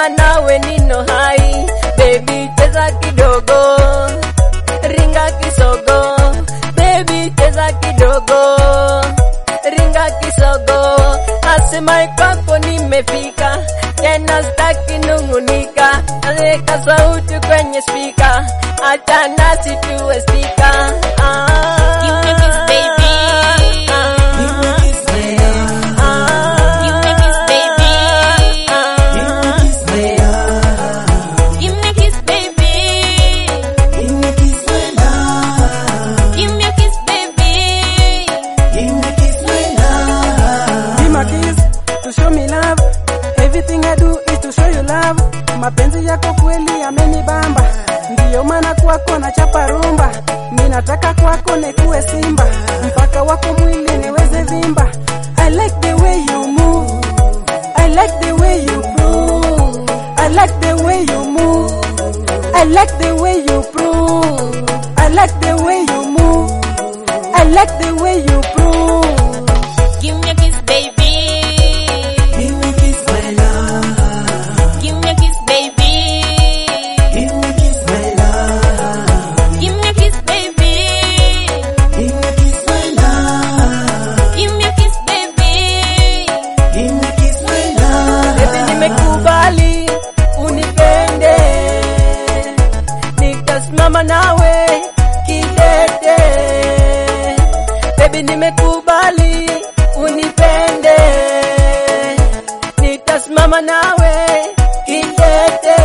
Nitasimama nawe nino hai, baby cheza kidogo, ringa kisogo, baby cheza kidogo, ringa kisogo. Asema kwako nimefika, tena sitaki nungunika, naweka sauti kwenye speaker, acha nasi tuwe stika. Give me kiss baby, give me kiss baby, give me kiss baby, give me kiss baby, give me kiss baby, give me a kiss baby, Give me a kiss to show me love. Everything I do is to show you love. Mapenzi yako kweli yamenibamba, ndiyo maana kwako na chapa rumba. Mimi nataka kwako nikuwe simba, mpaka wako mwili niweze vimba. I like the way you move, I like the way you prove, I like the way you move, I like the way you prove, I like the way you move, I like the way you prove. give me a kiss baby, Give me kiss my love, give me a kiss baby, give me kiss my love, give me a kiss baby, give me kiss my love, give me a kiss baby, give me kiss my love. Baby nimekubali unipende, nitasimama nawe kidete. Baby nimekubali unipende, nitasimama nawe kidete.